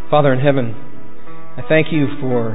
Father in heaven, I thank you for,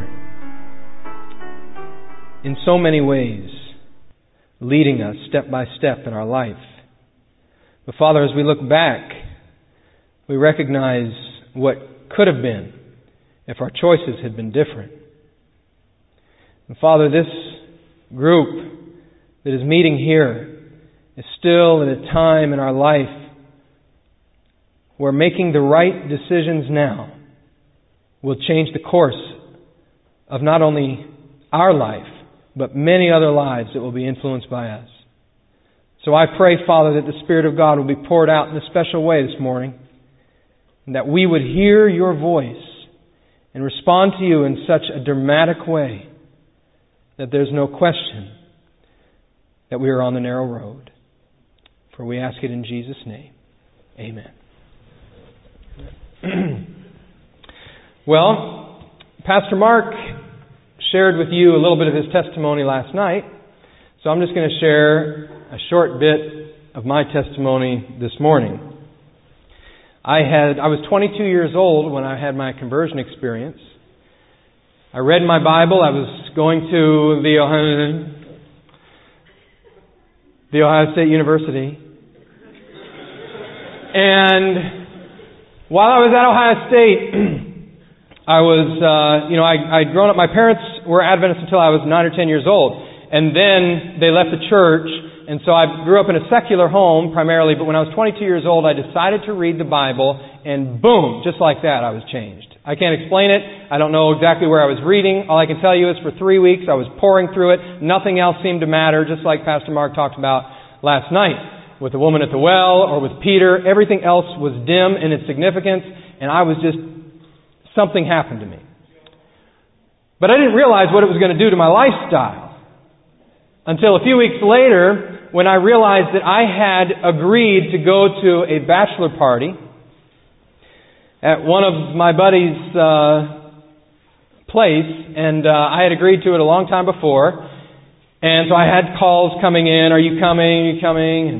in so many ways, leading us step by step in our life. But Father, as we look back, we recognize what could have been if our choices had been different. And Father, this group that is meeting here is still in a time in our life where making the right decisions now will change the course of not only our life, but many other lives that will be influenced by us. So I pray, Father, that the Spirit of God will be poured out in a special way this morning, and that we would hear your voice and respond to you in such a dramatic way that there's no question that we are on the narrow road. For we ask it in Jesus' name. Amen. Well, Pastor Mark shared with you a little bit of his testimony last night, so I'm just going to share a short bit of my testimony this morning. I was 22 years old when I had my conversion experience. I read my Bible. I was going to the Ohio State University. And while I was at Ohio State, I'd grown up. My parents were Adventists until I was 9 or 10 years old. And then they left the church. And so I grew up in a secular home primarily. But when I was 22 years old, I decided to read the Bible. And boom, just like that, I was changed. I can't explain it. I don't know exactly where I was reading. All I can tell you is for 3 weeks I was pouring through it. Nothing else seemed to matter, just like Pastor Mark talked about last night with the woman at the well or with Peter. Everything else was dim in its significance. And I was just... something happened to me. But I didn't realize what it was going to do to my lifestyle until a few weeks later when I realized that I had agreed to go to a bachelor party at one of my buddy's place, and I had agreed to it a long time before. And so I had calls coming in, "Are you coming? Are you coming?" And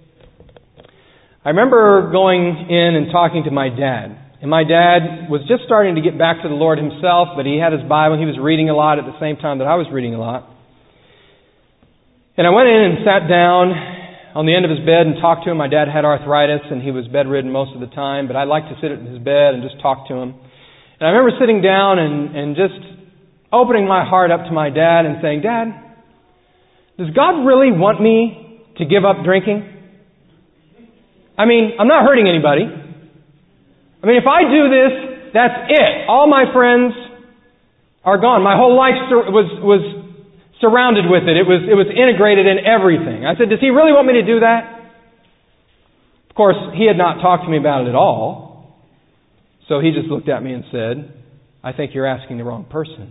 I remember going in and talking to my dad. And my dad was just starting to get back to the Lord himself, but he had his Bible. He was reading a lot at the same time that I was reading a lot. And I went in and sat down on the end of his bed and talked to him. My dad had arthritis, and he was bedridden most of the time, but I liked to sit at his bed and just talk to him. And I remember sitting down and just opening my heart up to my dad and saying, "Dad, does God really want me to give up drinking? I mean, I'm not hurting anybody. I mean, if I do this, that's it. All my friends are gone. My whole life was surrounded with it. It was integrated in everything." I said, "Does He really want me to do that?" Of course, he had not talked to me about it at all. So he just looked at me and said, "I think you're asking the wrong person."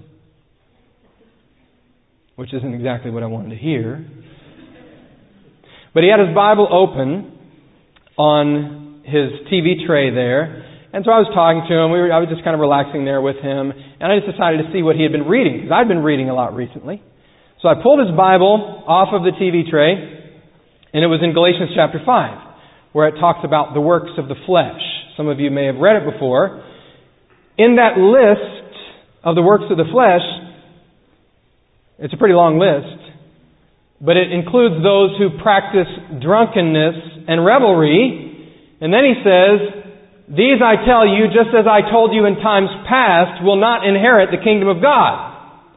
Which isn't exactly what I wanted to hear. But he had his Bible open on his TV tray there. And so I was talking to him. I was just kind of relaxing there with him. And I just decided to see what he had been reading, because I'd been reading a lot recently. So I pulled his Bible off of the TV tray, and it was in Galatians chapter 5, where it talks about the works of the flesh. Some of you may have read it before. In that list of the works of the flesh, it's a pretty long list, but it includes those who practice drunkenness and revelry. And then he says, "These I tell you, just as I told you in times past, will not inherit the kingdom of God."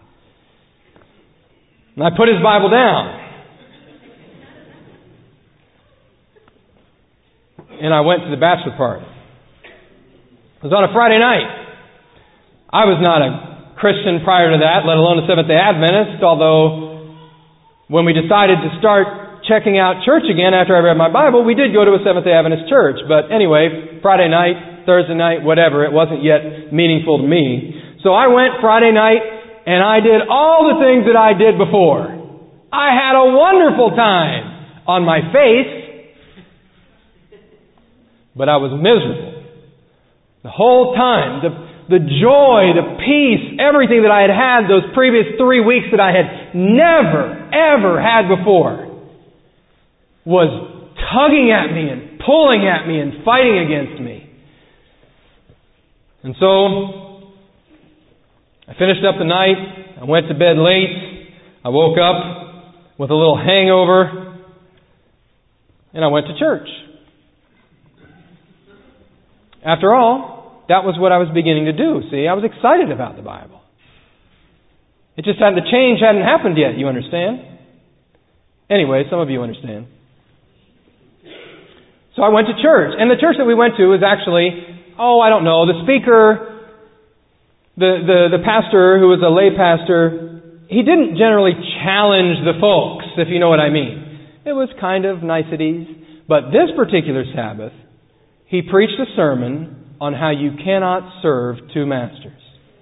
And I put his Bible down. And I went to the bachelor party. It was on a Friday night. I was not a Christian prior to that, let alone a Seventh-day Adventist, although when we decided to start checking out church again after I read my Bible, we did go to a Seventh-day Adventist church. But anyway, Friday night, Thursday night, whatever, it wasn't yet meaningful to me. So I went Friday night and I did all the things that I did before. I had a wonderful time on my face, but I was miserable. The whole time, the joy, the peace, everything that I had had those previous 3 weeks that I had never, ever had before was tugging at me and pulling at me and fighting against me. And so, I finished up the night. I went to bed late. I woke up with a little hangover. And I went to church. After all, that was what I was beginning to do. See, I was excited about the Bible. It just hadn't, the change hadn't happened yet, you understand? Anyway, some of you understand. So I went to church. And the church that we went to was actually, the speaker, the pastor who was a lay pastor, he didn't generally challenge the folks, if you know what I mean. It was kind of niceties. But this particular Sabbath, he preached a sermon on how you cannot serve two masters.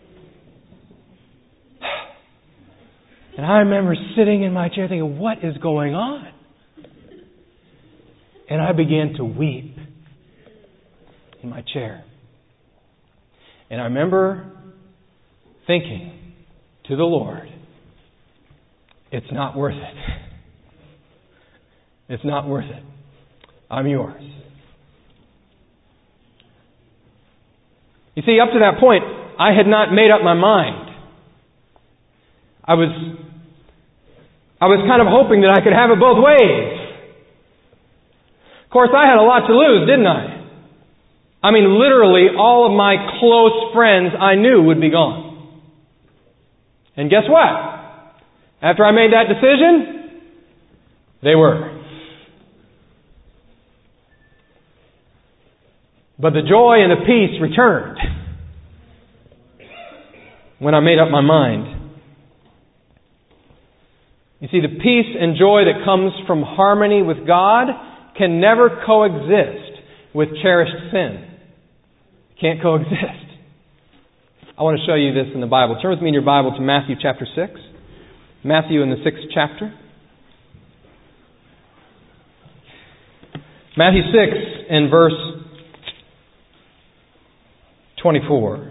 And I remember sitting in my chair thinking, what is going on? And I began to weep in my chair. And I remember thinking to the Lord, it's not worth it. It's not worth it. I'm yours. You see, up to that point, I had not made up my mind. I was kind of hoping that I could have it both ways. Of course, I had a lot to lose, didn't I? I mean, literally, all of my close friends I knew would be gone. And guess what? After I made that decision, they were. But the joy and the peace returned when I made up my mind. You see, the peace and joy that comes from harmony with God can never coexist with cherished sin. It can't coexist. I want to show you this in the Bible. Turn with me in your Bible to Matthew chapter 6. Matthew in the 6th chapter. Matthew 6 and verse 24.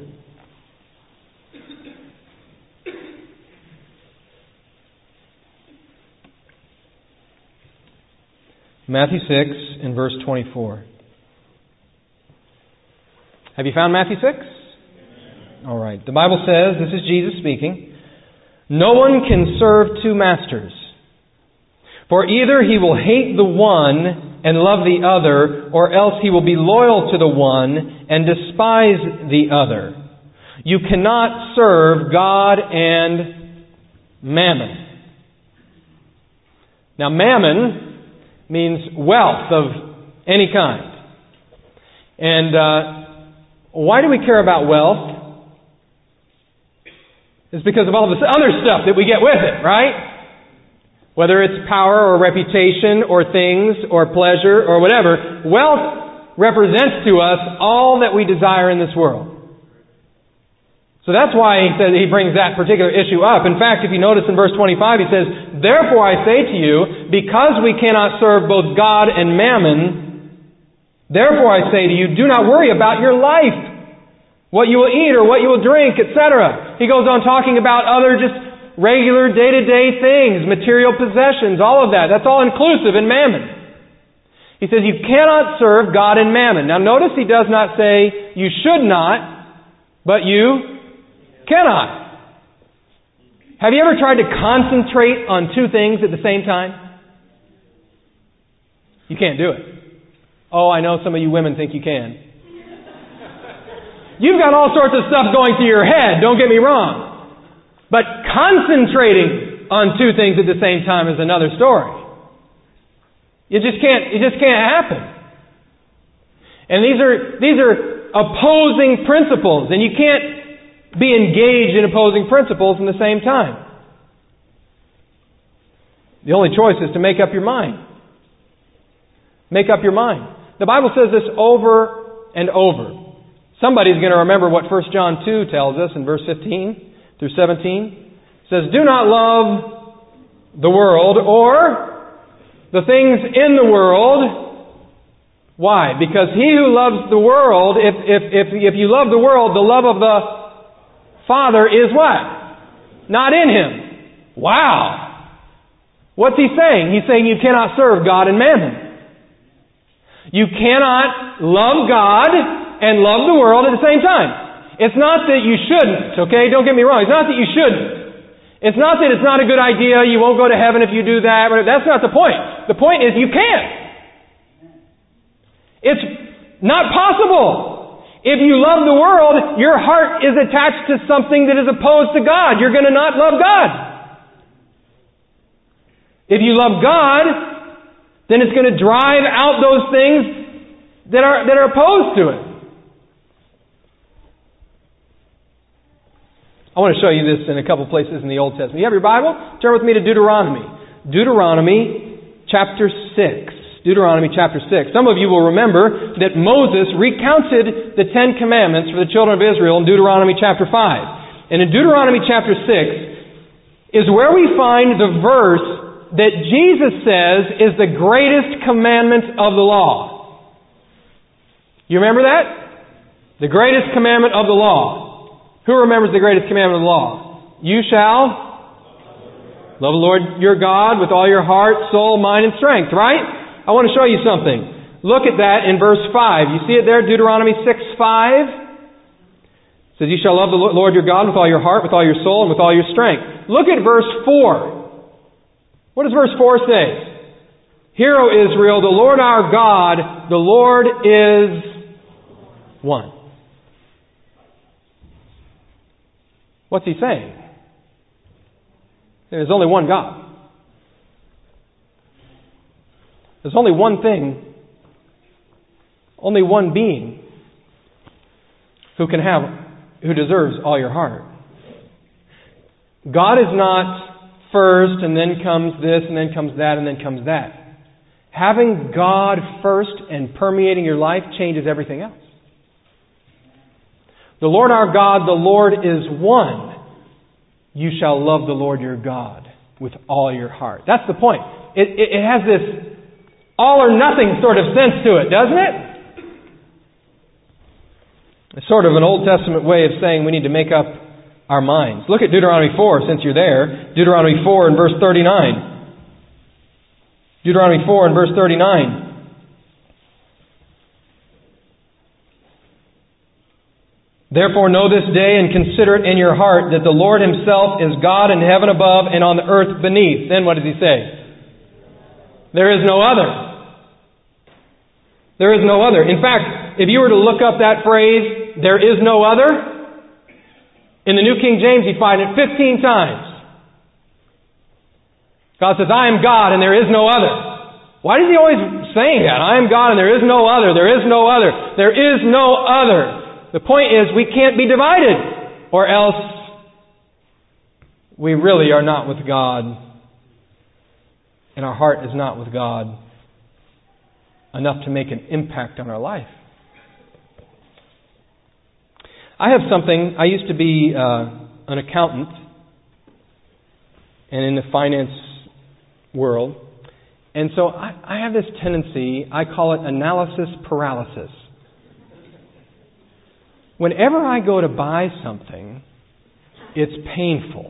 Matthew 6 and verse 24. Have you found Matthew 6? All right. The Bible says, this is Jesus speaking, no one can serve two masters, for either he will hate the one and love the other, or else he will be loyal to the one and despise the other. You cannot serve God and mammon. Now, mammon means wealth of any kind. And why do we care about wealth? It's because of all this other stuff that we get with it, right? Whether it's power or reputation or things or pleasure or whatever, wealth represents to us all that we desire in this world. So that's why he says he brings that particular issue up. In fact, if you notice in verse 25, he says, therefore I say to you, because we cannot serve both God and mammon, therefore I say to you, do not worry about your life, what you will eat or what you will drink, etc. He goes on talking about other just regular day-to-day things, material possessions, all of that. That's all inclusive in mammon. He says you cannot serve God and mammon. Now notice he does not say you should not, but you cannot. Have you ever tried to concentrate on two things at the same time? You can't do it. Oh, I know some of you women think you can. You've got all sorts of stuff going through your head, don't get me wrong. But concentrating on two things at the same time is another story. It just can't happen. And these are opposing principles, and you can't be engaged in opposing principles in the same time. The only choice is to make up your mind. Make up your mind. The Bible says this over and over. Somebody's going to remember what 1 John 2 tells us in verse 15 through 17. It says, do not love the world or the things in the world. Why? Because he who loves the world, if you love the world, the love of the Father is what? Not in him. Wow. What's he saying? He's saying you cannot serve God and mammon. You cannot love God and love the world at the same time. It's not that you shouldn't, okay? Don't get me wrong. It's not that you shouldn't. It's not that it's not a good idea, you won't go to heaven if you do that. That's not the point. The point is you can't. It's not possible. If you love the world, your heart is attached to something that is opposed to God. You're going to not love God. If you love God, then it's going to drive out those things that are opposed to it. I want to show you this in a couple places in the Old Testament. You have your Bible? Turn with me to Deuteronomy. Deuteronomy chapter 6. Deuteronomy chapter 6. Some of you will remember that Moses recounted the Ten Commandments for the children of Israel in Deuteronomy chapter 5. And in Deuteronomy chapter 6 is where we find the verse that Jesus says is the greatest commandment of the law. You remember that? The greatest commandment of the law. Who remembers the greatest commandment of the law? You shall love the Lord your God with all your heart, soul, mind, and strength, right? I want to show you something. Look at that in verse 5. You see it there, Deuteronomy 6:5? It says, you shall love the Lord your God with all your heart, with all your soul, and with all your strength. Look at verse 4. What does verse 4 say? Hear, O Israel, the Lord our God, the Lord is one. What's he saying? There's only one God. There's only one thing, only one being who deserves all your heart. God is not first and then comes this and then comes that and then comes that. Having God first and permeating your life changes everything else. The Lord our God, the Lord is one. You shall love the Lord your God with all your heart. That's the point. It has this all or nothing sort of sense to it, doesn't it? It's sort of an Old Testament way of saying we need to make up our minds. Look at Deuteronomy 4 since you're there. Deuteronomy 4 and verse 39. Deuteronomy 4 and verse 39. Therefore know this day and consider it in your heart that the Lord Himself is God in heaven above and on the earth beneath. Then what does He say? There is no other. There is no other. In fact, if you were to look up that phrase, there is no other, in the New King James you find it 15 times. God says, I am God and there is no other. Why is He always saying that? I am God and there is no other. There is no other. There is no other. The point is, we can't be divided, or else we really are not with God, and our heart is not with God enough to make an impact on our life. I have something. I used to be an accountant, and in the finance world, and so I have this tendency, I call it analysis paralysis. Whenever I go to buy something, it's painful.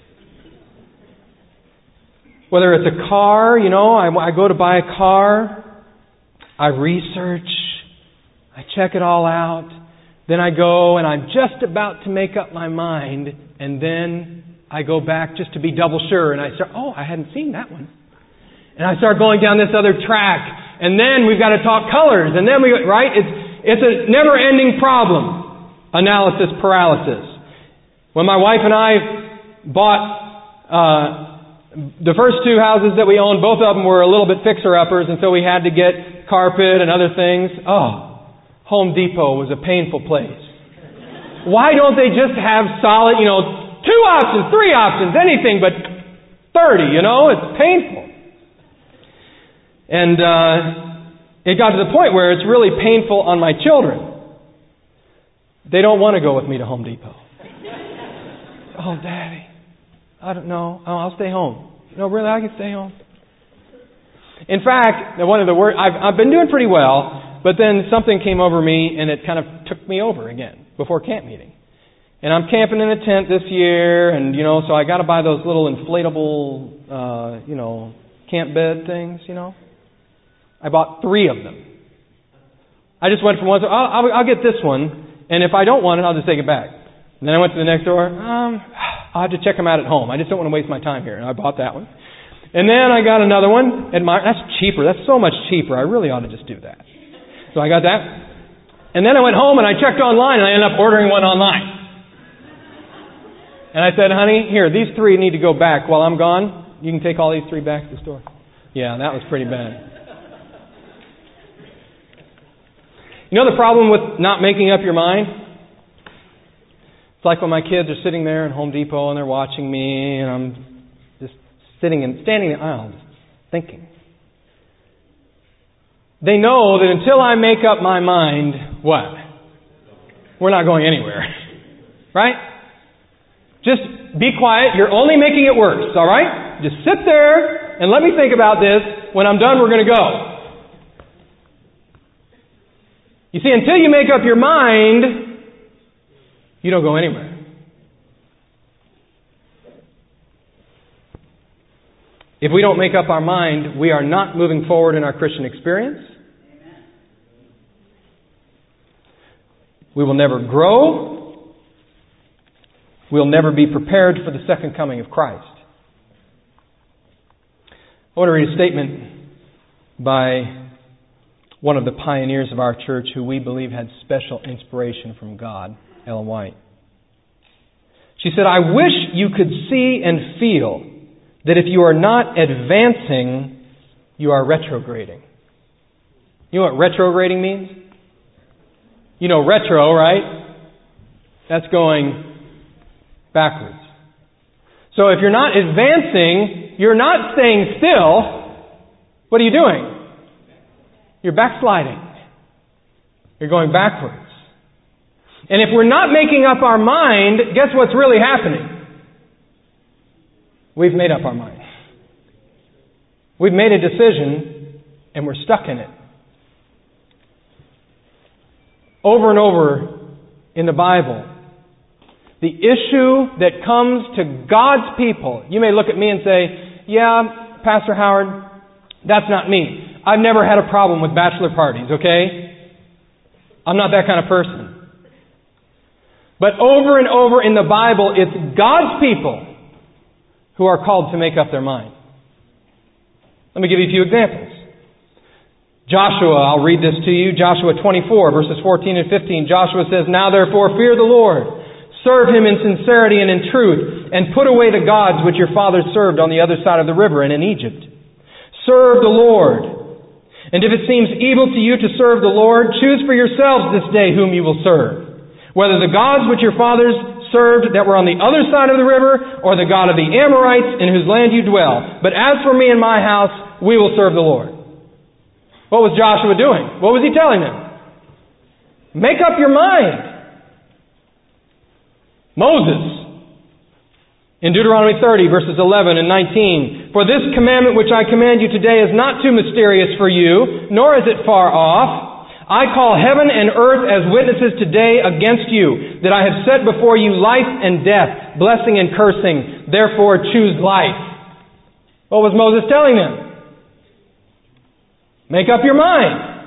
Whether it's a car, I go to buy a car, I research, I check it all out, then I go and I'm just about to make up my mind, and then I go back just to be double sure, and I start, I hadn't seen that one. And I start going down this other track, and then we've got to talk colors, and then right? It's a never-ending problem. Analysis paralysis. When my wife and I bought the first two houses that we owned, both of them were a little bit fixer-uppers, and so we had to get carpet and other things. Home Depot was a painful place. Why don't they just have solid, 2 options, 3 options, anything but 30, It's painful. And it got to the point where it's really painful on my children. They don't want to go with me to Home Depot. Daddy, I don't know. I'll stay home. No, really, I can stay home. In fact, one of the worst, I've been doing pretty well, but then something came over me and it kind of took me over again before camp meeting. And I'm camping in a tent this year, and so I got to buy those little inflatable, camp bed things. I bought 3 of them. I just went from one. I'll get this one. And if I don't want it, I'll just take it back. And then I went to the next store. I'll have to check them out at home. I just don't want to waste my time here. And I bought that one. And then I got another one. That's cheaper. That's so much cheaper. I really ought to just do that. So I got that. And then I went home and I checked online and I ended up ordering one online. And I said, honey, here, these 3 need to go back while I'm gone. You can take all these 3 back to the store. Yeah, that was pretty bad. You know the problem with not making up your mind? It's like when my kids are sitting there in Home Depot and they're watching me and I'm just standing in the aisle just thinking. They know that until I make up my mind, what? We're not going anywhere. Right? Just be quiet. You're only making it worse, all right? Just sit there and let me think about this. When I'm done, we're going to go. You see, until you make up your mind, you don't go anywhere. If we don't make up our mind, we are not moving forward in our Christian experience. We will never grow. We'll never be prepared for the second coming of Christ. I want to read a statement by one of the pioneers of our church who we believe had special inspiration from God, Ellen White. She said, I wish you could see and feel that if you are not advancing, you are retrograding. You know what retrograding means? You know retro, right? That's going backwards. So if you're not advancing, you're not staying still. What are you doing? You're backsliding. You're going backwards. And if we're not making up our mind, guess what's really happening? We've made up our mind. We've made a decision and we're stuck in it. Over and over in the Bible, the issue that comes to God's people, you may look at me and say, yeah, Pastor Howard, that's not me. I've never had a problem with bachelor parties, okay? I'm not that kind of person. But over and over in the Bible, it's God's people who are called to make up their mind. Let me give you a few examples. Joshua, I'll read this to you. Joshua 24, verses 14 and 15. Joshua says, Now therefore fear the Lord. Serve Him in sincerity and in truth, and put away the gods which your fathers served on the other side of the river and in Egypt. Serve the Lord. And if it seems evil to you to serve the Lord, choose for yourselves this day whom you will serve. Whether the gods which your fathers served that were on the other side of the river, or the God of the Amorites in whose land you dwell. But as for me and my house, we will serve the Lord. What was Joshua doing? What was he telling them? Make up your mind. Moses, in Deuteronomy 30, verses 11 and 19, For this commandment which I command you today is not too mysterious for you, nor is it far off. I call heaven and earth as witnesses today against you, that I have set before you life and death, blessing and cursing. Therefore choose life. What was Moses telling them? Make up your mind.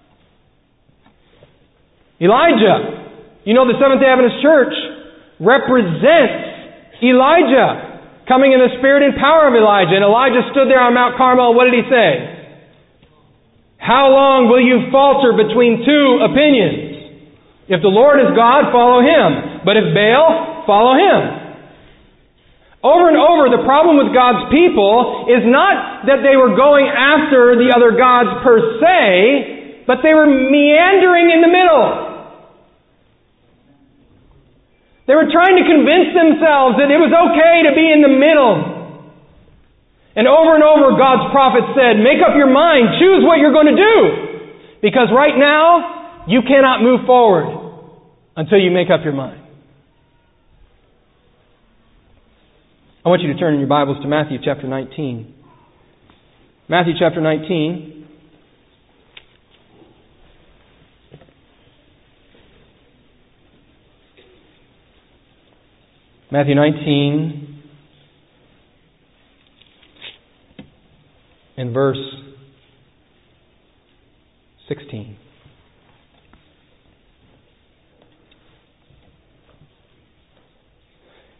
Elijah, you know the Seventh-day Adventist Church represents Elijah, coming in the spirit and power of Elijah. And Elijah stood there on Mount Carmel. What did he say? How long will you falter between two opinions? If the Lord is God, follow Him. But if Baal, follow Him. Over and over, the problem with God's people is not that they were going after the other gods per se, but they were meandering in the middle. They were trying to convince themselves that it was okay to be in the middle. And over God's prophet said, make up your mind, choose what you're going to do. Because right now, you cannot move forward until you make up your mind. I want you to turn in your Bibles to Matthew chapter 19. Matthew chapter 19. Matthew 19 and verse 16.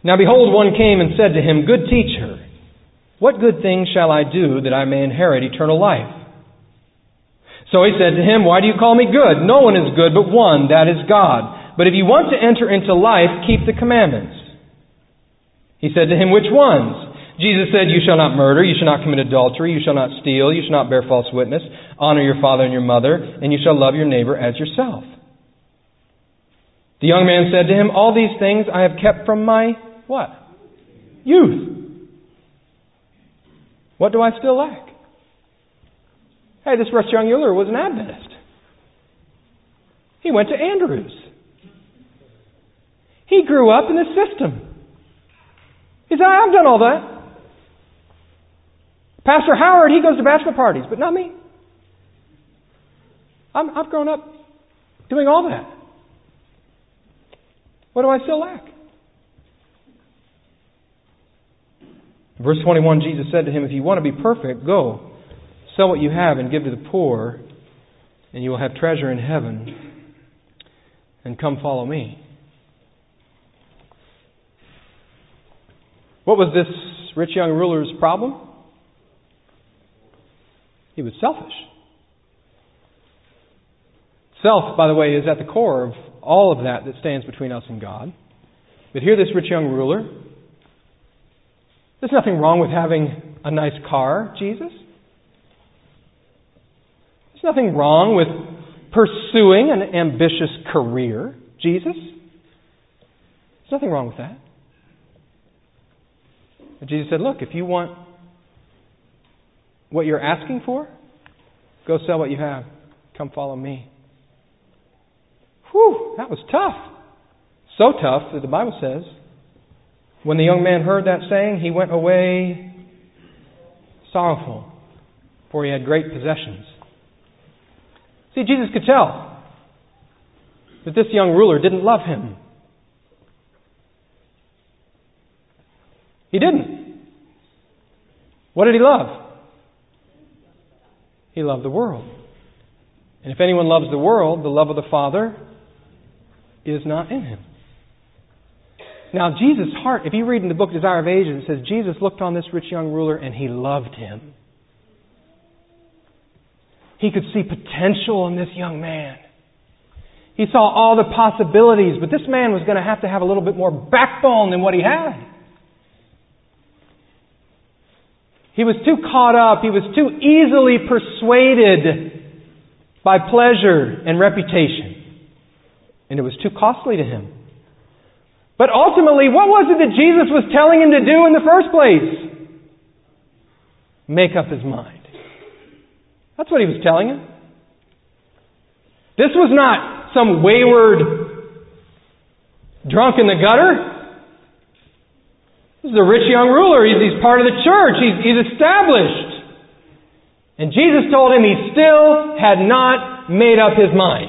Now behold, one came and said to him, Good teacher, what good thing shall I do that I may inherit eternal life? So he said to him, Why do you call me good? No one is good but one, that is God. But if you want to enter into life, keep the commandments. He said to him, Which ones? Jesus said, You shall not murder, you shall not commit adultery, you shall not steal, you shall not bear false witness, honor your father and your mother, and you shall love your neighbor as yourself. The young man said to him, All these things I have kept from my what? Youth. What do I still lack? Hey, this rich young ruler was an Adventist. He went to Andrews. He grew up in the system. He said, I've done all that. Pastor Howard, he goes to bachelor parties, but not me. I've grown up doing all that. What do I still lack? Verse 21, Jesus said to him, If you want to be perfect, go, sell what you have and give to the poor, and you will have treasure in heaven, and come follow me. What was this rich young ruler's problem? He was selfish. Self, by the way, is at the core of all of that stands between us and God. But here this rich young ruler, there's nothing wrong with having a nice car, Jesus. There's nothing wrong with pursuing an ambitious career, Jesus. There's nothing wrong with that. But Jesus said, Look, if you want what you're asking for, go sell what you have. Come follow me. Whew, that was tough. So tough that the Bible says, when the young man heard that saying, he went away sorrowful, for he had great possessions. See, Jesus could tell that this young ruler didn't love him. He didn't. What did he love? He loved the world. And if anyone loves the world, the love of the Father is not in him. Now, Jesus' heart, if you read in the book Desire of Ages, it says Jesus looked on this rich young ruler and he loved him. He could see potential in this young man. He saw all the possibilities, but this man was going to have a little bit more backbone than what he had. He was too caught up. He was too easily persuaded by pleasure and reputation. And it was too costly to him. But ultimately, what was it that Jesus was telling him to do in the first place? Make up his mind. That's what he was telling him. This was not some wayward drunk in the gutter. This is a rich young ruler. He's part of the church. He's established. And Jesus told him he still had not made up his mind.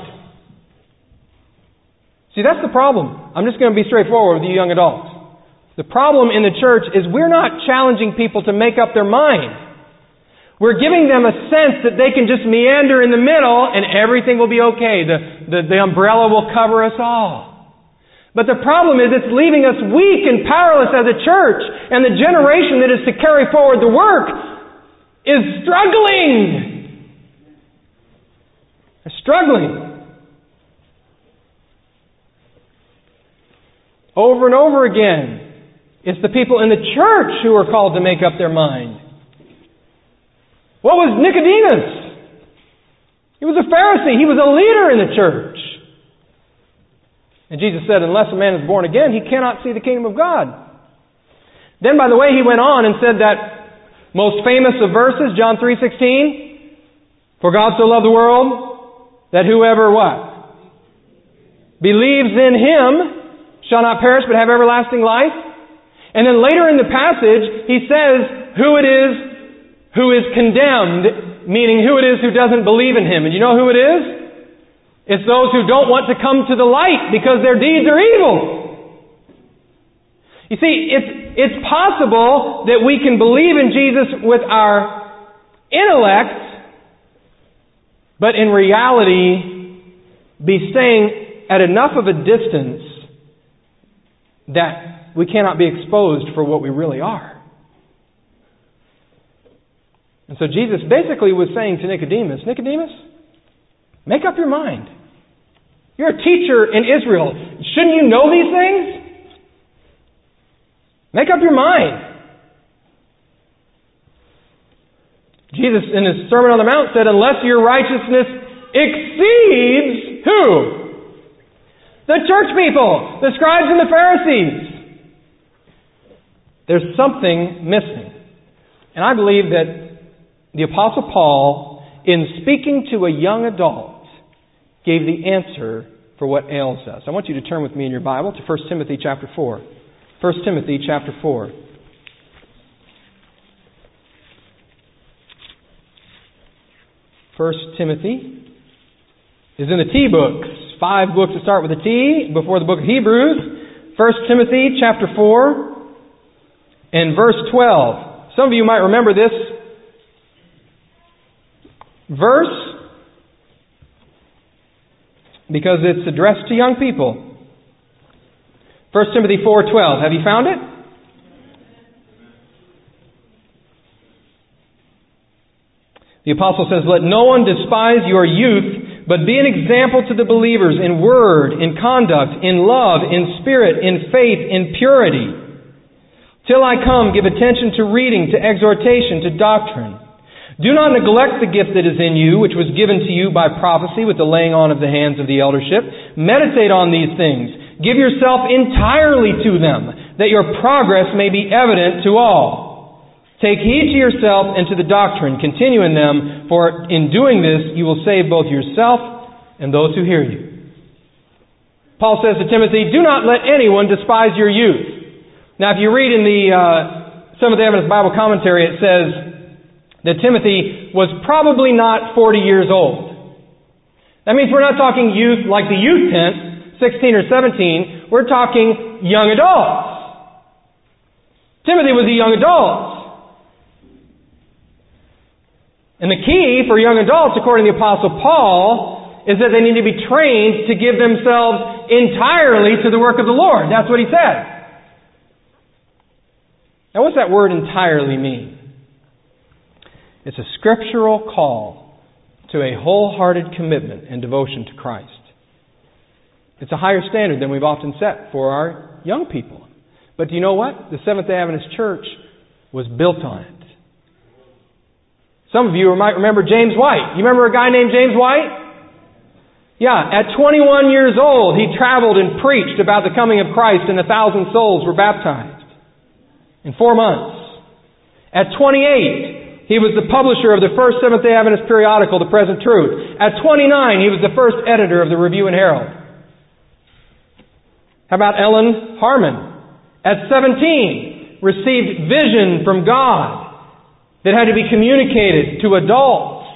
See, that's the problem. I'm just going to be straightforward with you young adults. The problem in the church is we're not challenging people to make up their mind. We're giving them a sense that they can just meander in the middle and everything will be okay. The umbrella will cover us all. But the problem is it's leaving us weak and powerless as a church, and the generation that is to carry forward the work is struggling. They're struggling. Over and over again, it's the people in the church who are called to make up their mind. What was Nicodemus? He was a Pharisee. He was a leader in the church. And Jesus said, unless a man is born again, he cannot see the kingdom of God. Then, by the way, he went on and said that most famous of verses, John 3:16, for God so loved the world that whoever what? Believes in Him shall not perish but have everlasting life. And then later in the passage, he says who it is who is condemned, meaning who it is who doesn't believe in Him. And you know who it is? It's those who don't want to come to the light because their deeds are evil. You see, it's possible that we can believe in Jesus with our intellect, but in reality be staying at enough of a distance that we cannot be exposed for what we really are. And so Jesus basically was saying to Nicodemus, Nicodemus, make up your mind. You're a teacher in Israel. Shouldn't you know these things? Make up your mind. Jesus in His Sermon on the Mount said, unless your righteousness exceeds who? The church people, the scribes and the Pharisees. There's something missing. And I believe that the Apostle Paul, in speaking to a young adult, gave the answer for what ails us. I want you to turn with me in your Bible to 1 Timothy chapter 4. 1 Timothy chapter 4. First Timothy is in the T books. 5 books that start with a T before the book of Hebrews. 1 Timothy chapter 4 and verse 12. Some of you might remember this verse because it's addressed to young people. 1 Timothy 4:12. Have you found it? The apostle says, let no one despise your youth, but be an example to the believers in word, in conduct, in love, in spirit, in faith, in purity. Till I come, give attention to reading, to exhortation, to doctrine. Do not neglect the gift that is in you, which was given to you by prophecy with the laying on of the hands of the eldership. Meditate on these things. Give yourself entirely to them, that your progress may be evident to all. Take heed to yourself and to the doctrine. Continue in them, for in doing this you will save both yourself and those who hear you. Paul says to Timothy, do not let anyone despise your youth. Now if you read in the Seventh-day Adventist Bible commentary, it says that Timothy was probably not 40 years old. That means we're not talking youth like the youth tent, 16 or 17. We're talking young adults. Timothy was a young adult. And the key for young adults, according to the Apostle Paul, is that they need to be trained to give themselves entirely to the work of the Lord. That's what he said. Now, what's that word entirely mean? It's a scriptural call to a wholehearted commitment and devotion to Christ. It's a higher standard than we've often set for our young people. But do you know what? The Seventh-day Adventist Church was built on it. Some of you might remember James White. You remember a guy named James White? Yeah, at 21 years old, he traveled and preached about the coming of Christ, and 1,000 souls were baptized in 4 months. At 28, he was the publisher of the first Seventh-day Adventist periodical, The Present Truth. At 29, he was the first editor of the Review and Herald. How about Ellen Harmon? At 17, received vision from God that had to be communicated to adults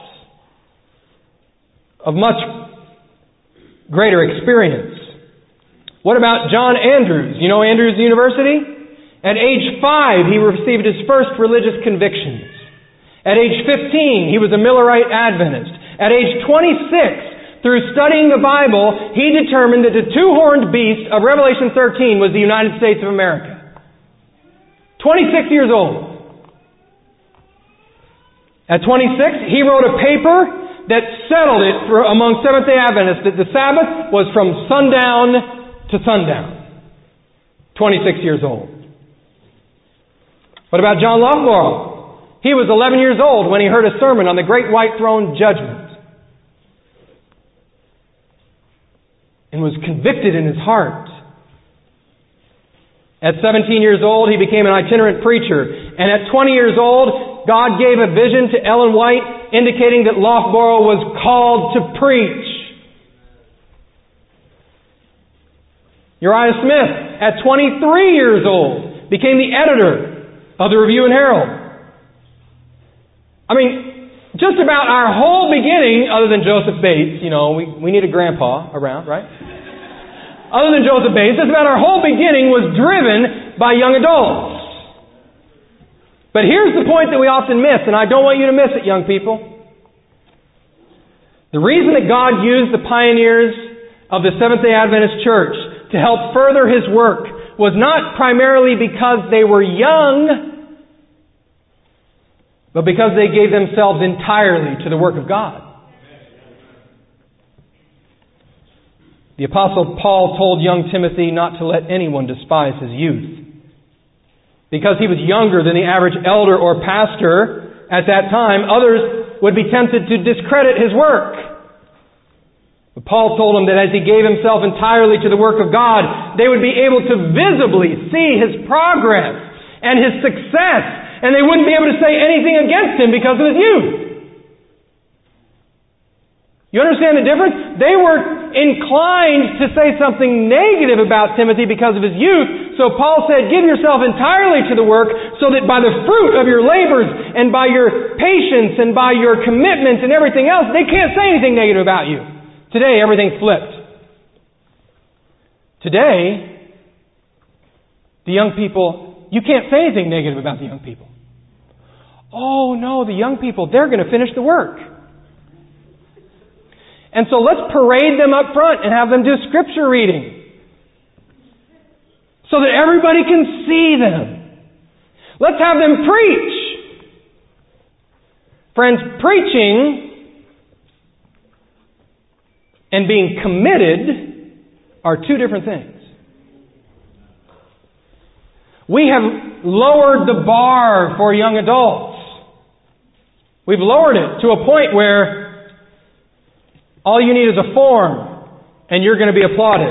of much greater experience. What about John Andrews? You know Andrews University? At age 5, he received his first religious convictions. At age 15, he was a Millerite Adventist. At age 26, through studying the Bible, he determined that the two-horned beast of Revelation 13 was the United States of America. 26 years old. At 26, he wrote a paper that settled it among Seventh-day Adventists that the Sabbath was from sundown to sundown. 26 years old. What about John Loughborough? He was 11 years old when he heard a sermon on the Great White Throne Judgment and was convicted in his heart. At 17 years old, he became an itinerant preacher. And at 20 years old, God gave a vision to Ellen White indicating that Loughborough was called to preach. Uriah Smith, at 23 years old, became the editor of the Review and Herald. I mean, just about our whole beginning, other than Joseph Bates, we need a grandpa around, right? Other than Joseph Bates, just about our whole beginning was driven by young adults. But here's the point that we often miss, and I don't want you to miss it, young people. The reason that God used the pioneers of the Seventh-day Adventist Church to help further His work was not primarily because they were young, but because they gave themselves entirely to the work of God. The Apostle Paul told young Timothy not to let anyone despise his youth. Because he was younger than the average elder or pastor at that time, others would be tempted to discredit his work. But Paul told him that as he gave himself entirely to the work of God, they would be able to visibly see his progress and his success, and they wouldn't be able to say anything against him because of his youth. You understand the difference? They were inclined to say something negative about Timothy because of his youth. So Paul said, give yourself entirely to the work so that by the fruit of your labors and by your patience and by your commitment and everything else, they can't say anything negative about you. Today, everything's flipped. Today, the young people, you can't say anything negative about the young people. Oh no, the young people, they're going to finish the work. And so let's parade them up front and have them do scripture reading so that everybody can see them. Let's have them preach. Friends, preaching and being committed are two different things. We have lowered the bar for young adults. We've lowered it to a point where all you need is a form, and you're going to be applauded.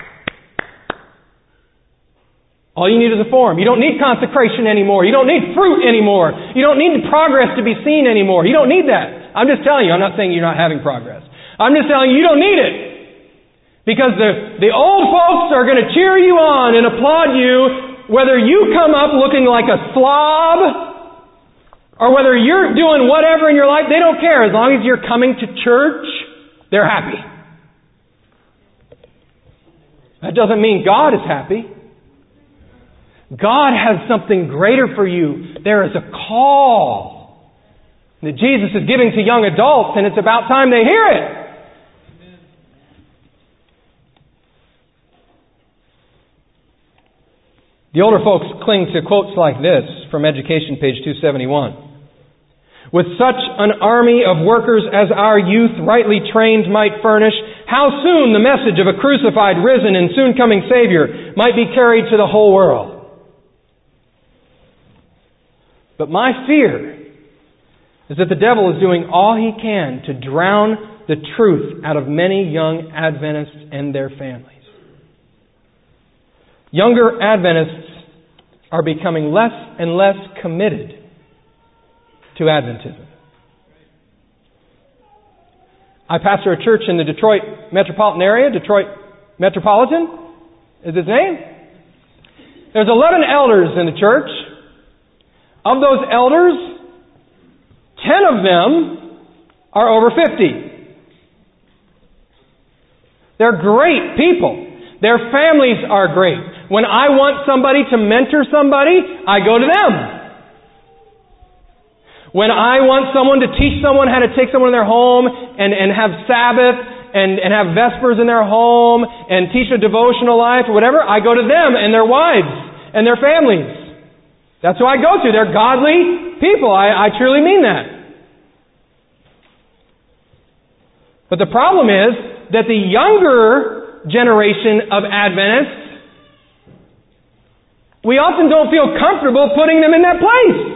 All you need is a form. You don't need consecration anymore. You don't need fruit anymore. You don't need progress to be seen anymore. You don't need that. I'm just telling you. I'm not saying you're not having progress. I'm just telling you, you don't need it. Because the old folks are going to cheer you on and applaud you whether you come up looking like a slob or whether you're doing whatever in your life. They don't care. As long as you're coming to church, they're happy. That doesn't mean God is happy. God has something greater for you. There is a call that Jesus is giving to young adults, and it's about time they hear it. The older folks cling to quotes like this from Education, page 271. With such an army of workers as our youth, rightly trained, might furnish, how soon the message of a crucified, risen, and soon coming Savior might be carried to the whole world. But my fear is that the devil is doing all he can to drown the truth out of many young Adventists and their families. Younger Adventists are becoming less and less committed to Adventism. I pastor a church in the Detroit metropolitan area. Detroit Metropolitan is its name. There's 11 elders in the church. Of those elders, 10 of them are over 50. They're great people. Their families are great. When I want somebody to mentor somebody, I go to them. When I want someone to teach someone how to take someone in their home and have Sabbath and have Vespers in their home and teach a devotional life or whatever, I go to them and their wives and their families. That's who I go to. They're godly people. I truly mean that. But the problem is that the younger generation of Adventists, we often don't feel comfortable putting them in that place.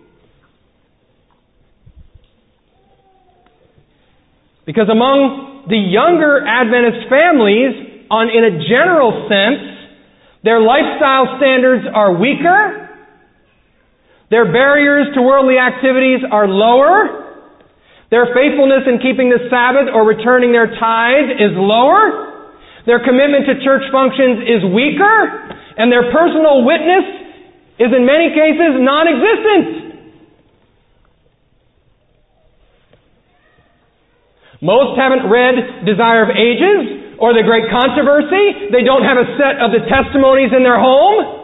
Because among the younger Adventist families, in a general sense, their lifestyle standards are weaker. Their barriers to worldly activities are lower. Their faithfulness in keeping the Sabbath or returning their tithe is lower. Their commitment to church functions is weaker. And their personal witness is in many cases non-existent. Most haven't read Desire of Ages or The Great Controversy. They don't have a set of the testimonies in their home.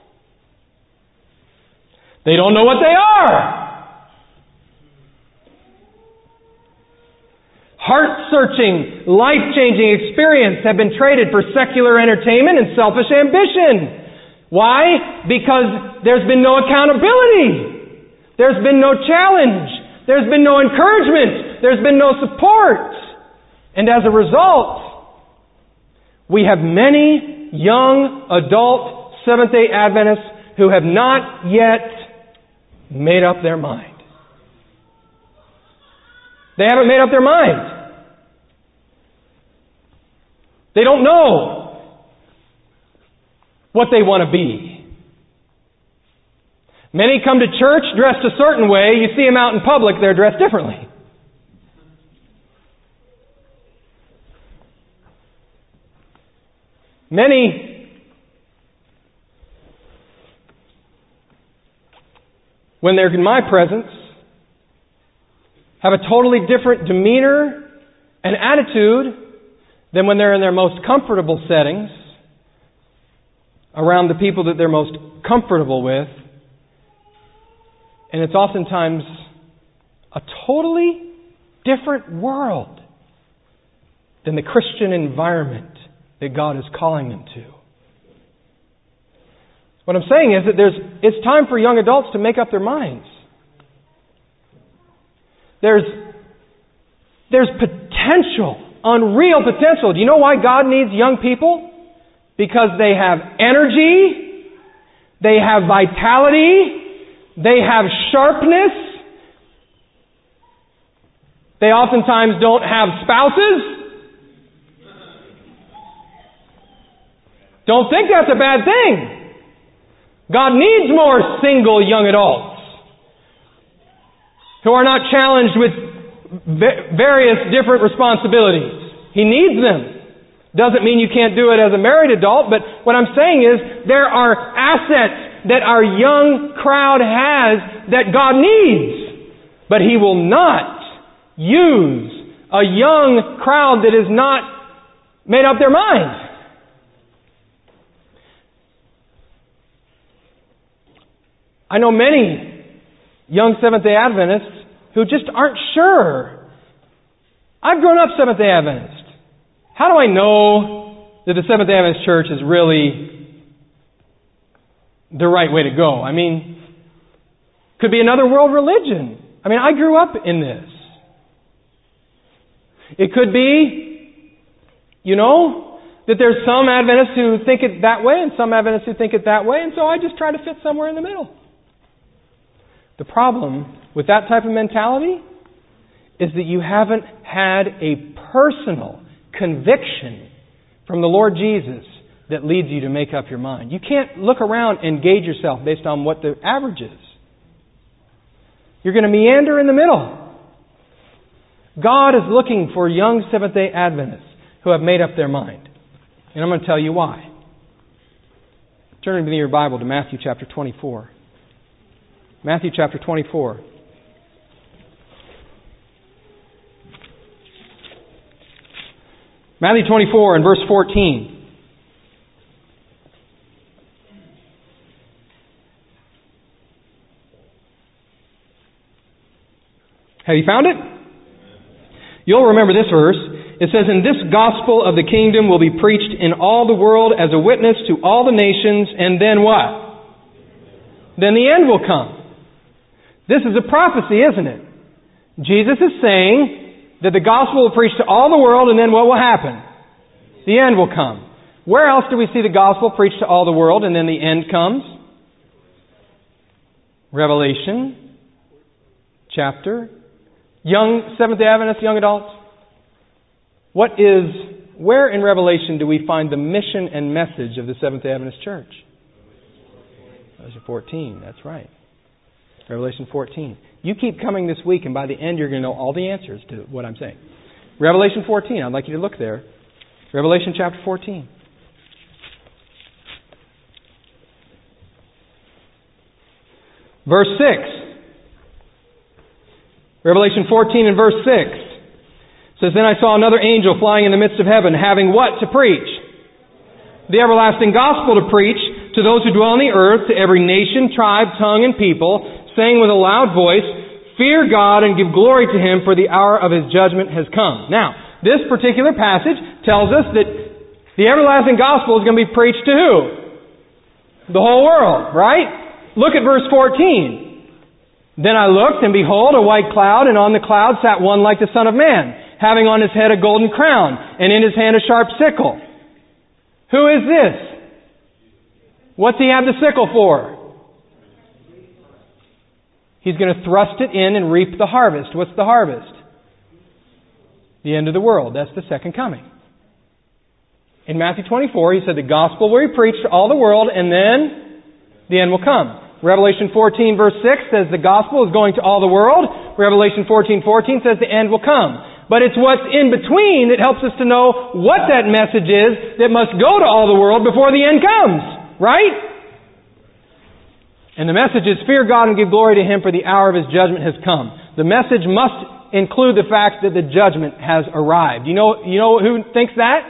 They don't know what they are. Heart-searching, life-changing experience have been traded for secular entertainment and selfish ambition. Why? Because there's been no accountability. There's been no challenge. There's been no encouragement. There's been no support. And as a result, we have many young adult Seventh-day Adventists who have not yet made up their mind. They haven't made up their mind. They don't know what they want to be. Many come to church dressed a certain way. You see them out in public, they're dressed differently. Many, when they're in my presence, have a totally different demeanor and attitude than when they're in their most comfortable settings, around the people that they're most comfortable with. And it's oftentimes a totally different world than the Christian environment that God is calling them to. What I'm saying is that it's time for young adults to make up their minds. There's potential, unreal potential. Do you know why God needs young people? Because they have energy, they have vitality, they have sharpness. They oftentimes don't have spouses. Don't think that's a bad thing. God needs more single young adults who are not challenged with various different responsibilities. He needs them. Doesn't mean you can't do it as a married adult, but what I'm saying is there are assets that our young crowd has that God needs. But He will not use a young crowd that is not made up their mind. I know many young Seventh-day Adventists who just aren't sure. I've grown up Seventh-day Adventist. How do I know that the Seventh-day Adventist Church is really the right way to go? I mean, could be another world religion. I mean, I grew up in this. It could be, that there's some Adventists who think it that way and some Adventists who think it that way, and so I just try to fit somewhere in the middle. The problem with that type of mentality is that you haven't had a personal conviction from the Lord Jesus that leads you to make up your mind. You can't look around and gauge yourself based on what the average is. You're going to meander in the middle. God is looking for young Seventh-day Adventists who have made up their mind. And I'm going to tell you why. Turn in your Bible to Matthew chapter 24. Matthew chapter 24. Matthew 24 and verse 14. Have you found it? You'll remember this verse. It says, "And this gospel of the kingdom will be preached in all the world as a witness to all the nations, and then what? Then the end will come." This is a prophecy, isn't it? Jesus is saying that the gospel will preach to all the world, and then what will happen? The end will come. Where else do we see the gospel preached to all the world, and then the end comes? Revelation chapter. Young Seventh-day Adventists, young adults. Where in Revelation do we find the mission and message of the Seventh-day Adventist Church? Revelation 14, that's right. Revelation 14. You keep coming this week, and by the end you're going to know all the answers to what I'm saying. Revelation 14, I'd like you to look there. Revelation chapter 14. Verse 6. Revelation 14 and verse 6 says, "Then I saw another angel flying in the midst of heaven, having what to preach? The everlasting gospel to preach to those who dwell on the earth, to every nation, tribe, tongue, and people, saying with a loud voice, 'Fear God and give glory to Him, for the hour of His judgment has come.'" Now, this particular passage tells us that the everlasting gospel is going to be preached to who? The whole world, right? Look at verse 14. Then I looked, and behold, a white cloud, and on the cloud sat one like the Son of Man, having on his head a golden crown, and in his hand a sharp sickle. Who is this? What's he have the sickle for? He's going to thrust it in and reap the harvest. What's the harvest? The end of the world. That's the second coming. In Matthew 24, he said the gospel will be preached to all the world, and then the end will come. Revelation 14 verse 6 says the gospel is going to all the world. Revelation 14:14 says the end will come. But it's what's in between that helps us to know what that message is that must go to all the world before the end comes. Right? And the message is, fear God and give glory to Him, for the hour of His judgment has come. The message must include the fact that the judgment has arrived. You know who thinks that?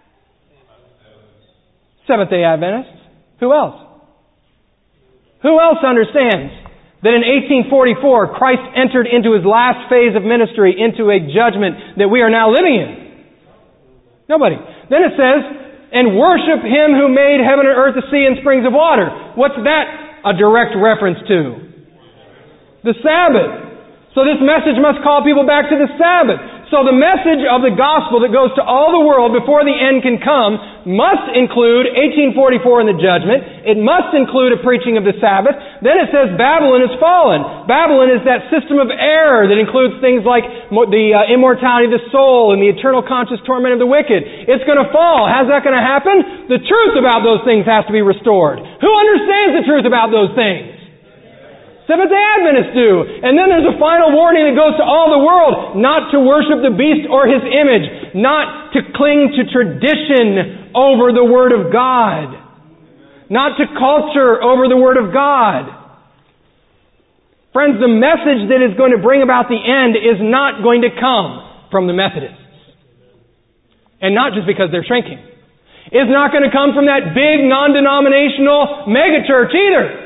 Seventh-day Adventists. Who else? Who else understands that in 1844 Christ entered into His last phase of ministry, into a judgment that we are now living in? Nobody. Then it says, and worship Him who made heaven and earth, the sea, and springs of water. What's that a direct reference to? The Sabbath. So this message must call people back to the Sabbath. So the message of the gospel that goes to all the world before the end can come must include 1844 in the judgment. It must include a preaching of the Sabbath. Then it says Babylon is fallen. Babylon is that system of error that includes things like the immortality of the soul and the eternal conscious torment of the wicked. It's going to fall. How's that going to happen? The truth about those things has to be restored. Who understands the truth about those things? Seventh-day Adventists do. And then there's a final warning that goes to all the world. Not to worship the beast or his image. Not to cling to tradition over the Word of God. Not to culture over the Word of God. Friends, the message that is going to bring about the end is not going to come from the Methodists. And not just because they're shrinking. It's not going to come from that big non-denominational megachurch either.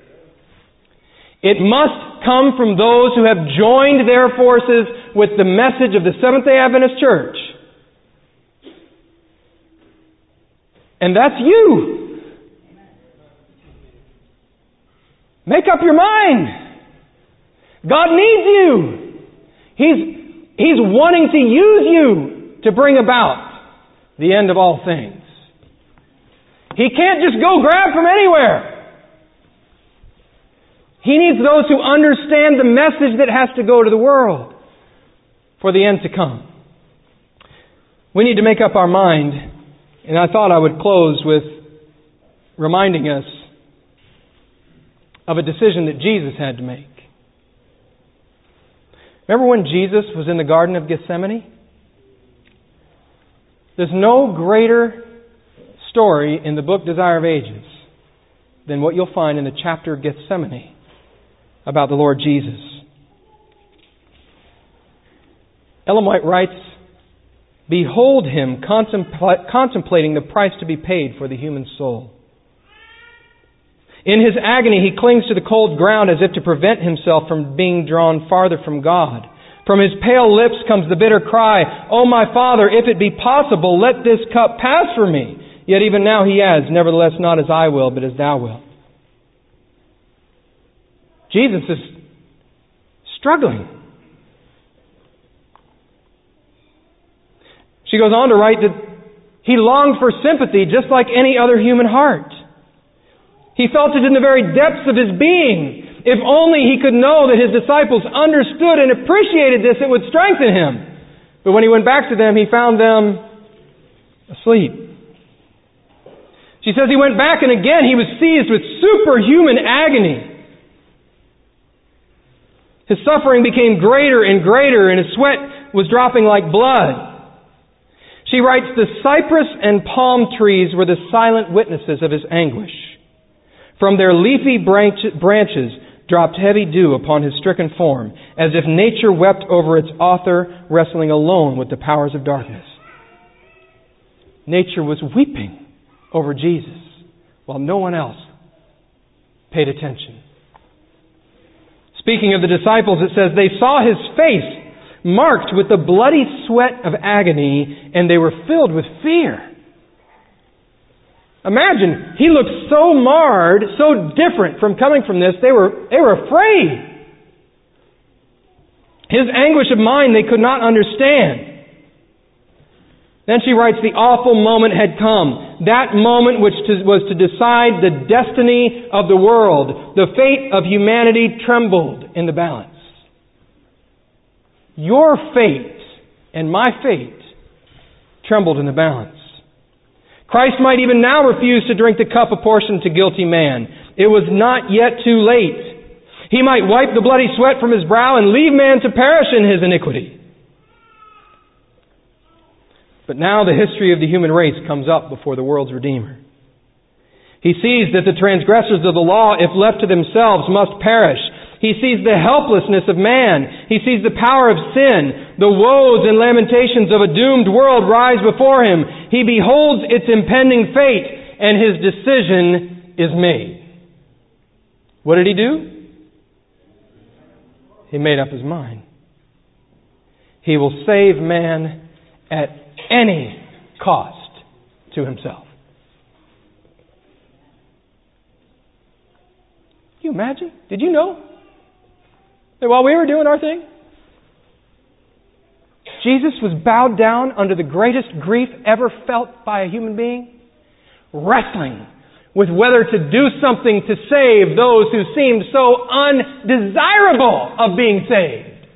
It must come from those who have joined their forces with the message of the Seventh-day Adventist Church. And that's you. Make up your mind. God needs you. He's wanting to use you to bring about the end of all things. He can't just go grab from anywhere. He needs those who understand the message that has to go to the world for the end to come. We need to make up our mind, and I thought I would close with reminding us of a decision that Jesus had to make. Remember when Jesus was in the Garden of Gethsemane? There's no greater story in the book Desire of Ages than what you'll find in the chapter of Gethsemane about the Lord Jesus. Ellen White writes, behold Him contemplating the price to be paid for the human soul. In His agony, He clings to the cold ground as if to prevent Himself from being drawn farther from God. From His pale lips comes the bitter cry, O my Father, if it be possible, let this cup pass from me. Yet even now He adds, nevertheless, not as I will, but as Thou wilt. Jesus is struggling. She goes on to write that He longed for sympathy just like any other human heart. He felt it in the very depths of His being. If only He could know that His disciples understood and appreciated this, it would strengthen Him. But when He went back to them, He found them asleep. She says He went back and again He was seized with superhuman agony. His suffering became greater and greater, and His sweat was dropping like blood. She writes, the cypress and palm trees were the silent witnesses of His anguish. From their leafy branches dropped heavy dew upon His stricken form, as if nature wept over its author, wrestling alone with the powers of darkness. Nature was weeping over Jesus, while no one else paid attention. Speaking of the disciples, it says, they saw His face marked with the bloody sweat of agony, and they were filled with fear. Imagine, he looked so marred, so different from coming from this, they were afraid. His anguish of mind they could not understand. Then she writes, the awful moment had come. That moment which was to decide the destiny of the world. The fate of humanity trembled in the balance. Your fate and my fate trembled in the balance. Christ might even now refuse to drink the cup apportioned to guilty man. It was not yet too late. He might wipe the bloody sweat from his brow and leave man to perish in his iniquity. But now the history of the human race comes up before the world's Redeemer. He sees that the transgressors of the law, if left to themselves, must perish. He sees the helplessness of man. He sees the power of sin. The woes and lamentations of a doomed world rise before him. He beholds its impending fate, and his decision is made. What did he do? He made up his mind. He will save man at any cost to himself. Can you imagine? Did you know that while we were doing our thing, Jesus was bowed down under the greatest grief ever felt by a human being, wrestling with whether to do something to save those who seemed so undesirable of being saved.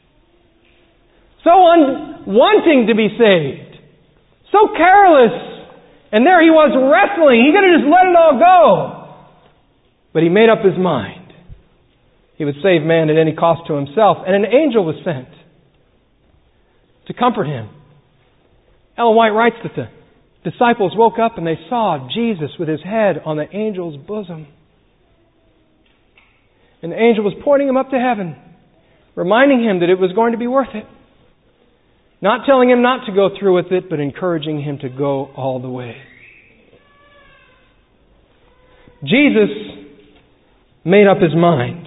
So unwanting to be saved. So careless. And there he was wrestling. He could have just let it all go. But he made up his mind. He would save man at any cost to himself. And an angel was sent to comfort him. Ellen White writes that the disciples woke up and they saw Jesus with his head on the angel's bosom. And the angel was pointing him up to heaven, reminding him that it was going to be worth it. Not telling him not to go through with it, but encouraging him to go all the way. Jesus made up his mind.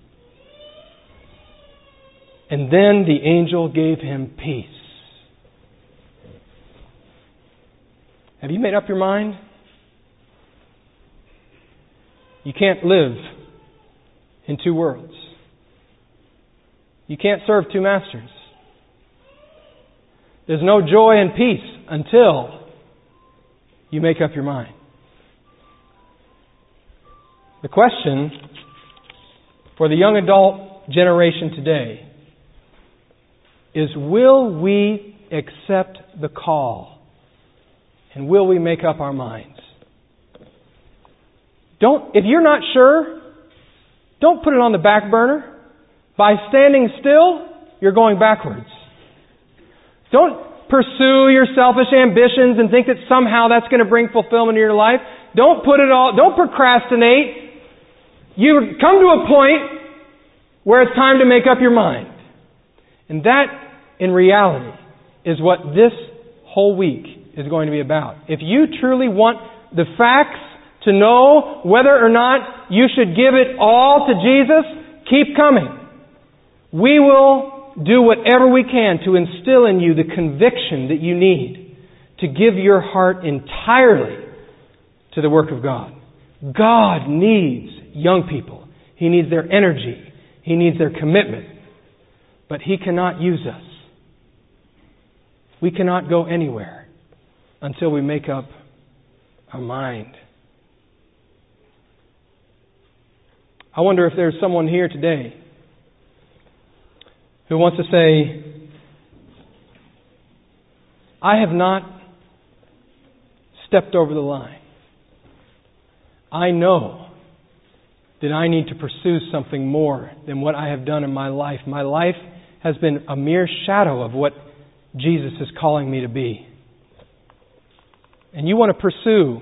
And then the angel gave him peace. Have you made up your mind? You can't live in two worlds. You can't serve two masters. There's no joy and peace until you make up your mind. The question for the young adult generation today is, will we accept the call? And will we make up our minds? If you're not sure, don't put it on the back burner. By standing still, you're going backwards. Don't pursue your selfish ambitions and think that somehow that's going to bring fulfillment in your life. Don't procrastinate. You come to a point where it's time to make up your mind. And that, in reality, is what this whole week is going to be about. If you truly want the facts to know whether or not you should give it all to Jesus, keep coming. We will do whatever we can to instill in you the conviction that you need to give your heart entirely to the work of God. God needs young people. He needs their energy. He needs their commitment. But He cannot use us. We cannot go anywhere until we make up our mind. I wonder if there's someone here today who wants to say, I have not stepped over the line. I know that I need to pursue something more than what I have done in my life. My life has been a mere shadow of what Jesus is calling me to be. And you want to pursue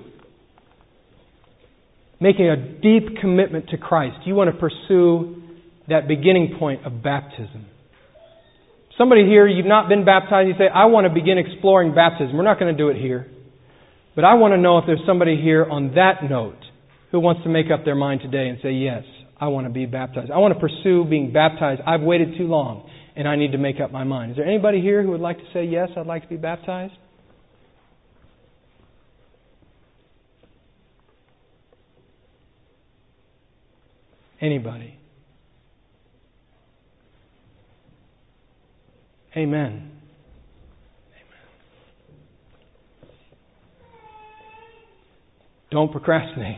making a deep commitment to Christ. You want to pursue that beginning point of baptism. Somebody here, you've not been baptized, you say, I want to begin exploring baptism. We're not going to do it here. But I want to know if there's somebody here on that note who wants to make up their mind today and say, yes, I want to be baptized. I want to pursue being baptized. I've waited too long and I need to make up my mind. Is there anybody here who would like to say, yes, I'd like to be baptized? Anybody? Amen. Don't procrastinate.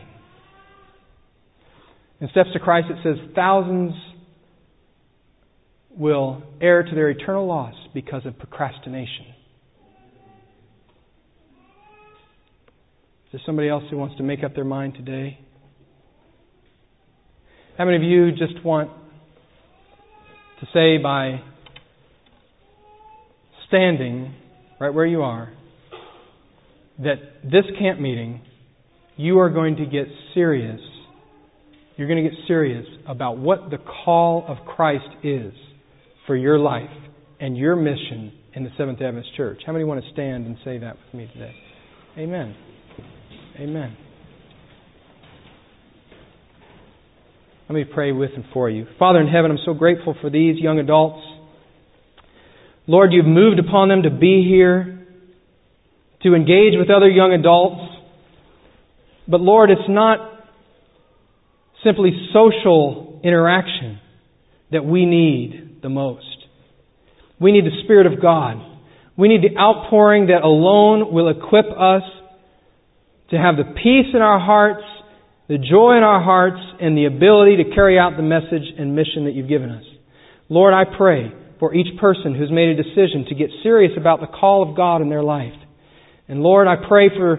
In Steps to Christ it says thousands will err to their eternal loss because of procrastination. Is there somebody else who wants to make up their mind today? How many of you just want to say by standing right where you are that this camp meeting you are going to get serious. You're going to get serious about what the call of Christ is for your life and your mission in the Seventh Adventist Church. How many want to stand and say that with me today? Amen. Amen. Let me pray with and for you. Father in heaven, I'm so grateful for these young adults. Lord, you've moved upon them to be here, to engage with other young adults. But Lord, it's not simply social interaction that we need the most. We need the Spirit of God. We need the outpouring that alone will equip us to have the peace in our hearts, the joy in our hearts, and the ability to carry out the message and mission that you've given us. Lord, I pray for each person who's made a decision to get serious about the call of God in their life. And Lord, I pray for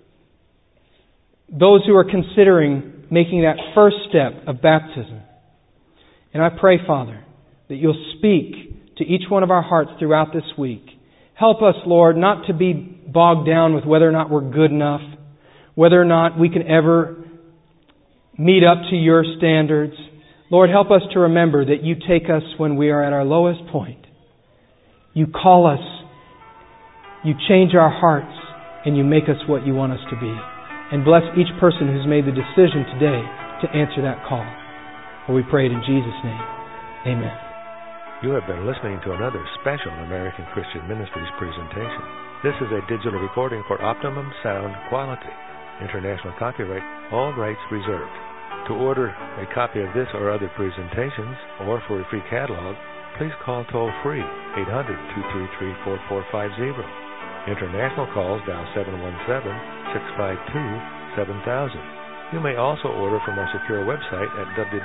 those who are considering making that first step of baptism. And I pray, Father, that you'll speak to each one of our hearts throughout this week. Help us, Lord, not to be bogged down with whether or not we're good enough, whether or not we can ever meet up to your standards. Lord, help us to remember that you take us when we are at our lowest point. You call us, you change our hearts, and you make us what you want us to be. And bless each person who's made the decision today to answer that call. For we pray it in Jesus' name. Amen. You have been listening to another special American Christian Ministries presentation. This is a digital recording for optimum sound quality. International copyright, all rights reserved. To order a copy of this or other presentations, or for a free catalog, please call toll-free 800-233-4450. International calls dial 717-652-7000. You may also order from our secure website at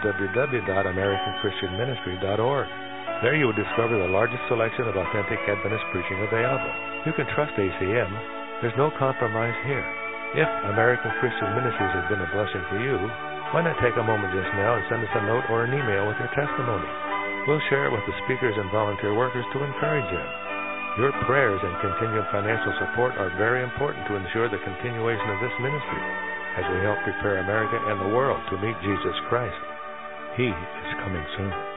www.americanchristianministry.org. There you will discover the largest selection of authentic Adventist preaching available. You can trust ACM. There's no compromise here. If American Christian Ministries has been a blessing to you, why not take a moment just now and send us a note or an email with your testimony? We'll share it with the speakers and volunteer workers to encourage them. Your prayers and continued financial support are very important to ensure the continuation of this ministry as we help prepare America and the world to meet Jesus Christ. He is coming soon.